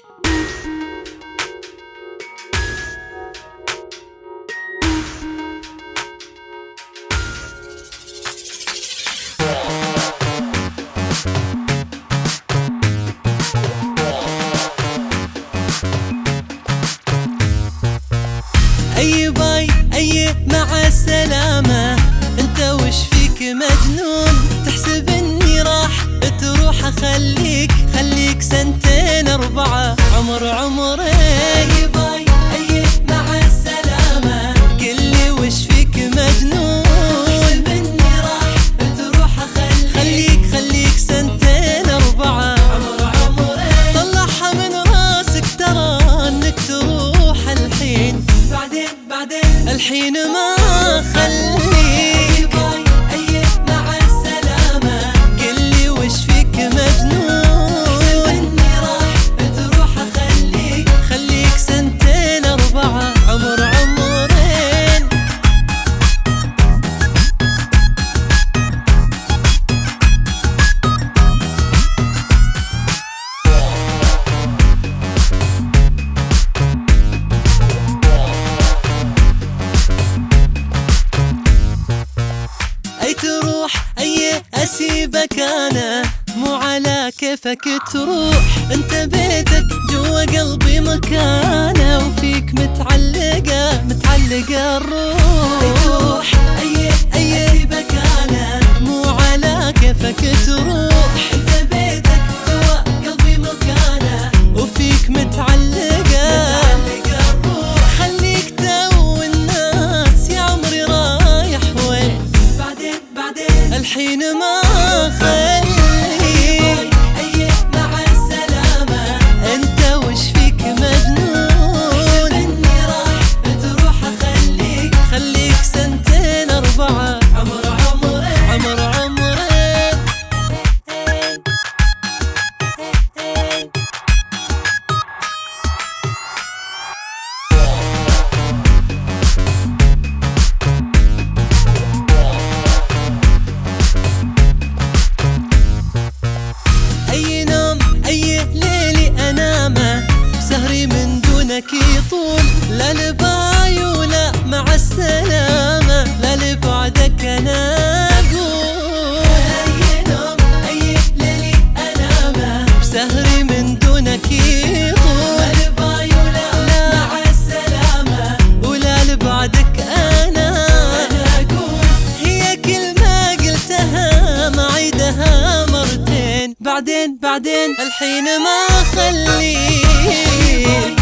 أي باي أي مع السلامة، انت وش فيك مجنون؟ تحسب اني راح تروح اخليك سنتين اربعة عمرين. أي باي أي مع السلامة، قلي وش فيك مجنون؟ تحسب اني راح تروح اخليك سنتين اربعة عمرين. طلعها من راسك ترى انك تروح الحين، بعدين الحين ما خليك. باي أي مع السلامة، قلي وش فيك مجنون؟ تحسب اني راح تروح اخليك سنتين اربعة عمرين. أي تروح أي أسيبك أنا، مو على كيفك تروح، انت بيتك جوا قلبي مكانه، وفيك متعلقة الروح. أي تروح أي أسيبك أنا، مو على كيفك تروح، انت بيتك جوا قلبي مكانه، وفيك متعلقة الروح. خليك تو الناس يا عمري رايح وين؟ بعدين الحين ما خليك. أي مع السلامة، انت وش فيك مجنون؟ تحسب اني راح تروح اخليك سنتين اربعة عمرين. أي نوم أي ليلي أنامه، سهري من دونك يطول، لا لباي ولا مع السلامة، لا لبعدك أنا أقول. أي نوم أي ليلي أنامه، سهري من دونك يطول، لا لباي ولا مع السلامة، ولا لبعدك أنا أقول. هي كلمة قلتها ما عيدها مرتين، بعدين الحين ما خليك.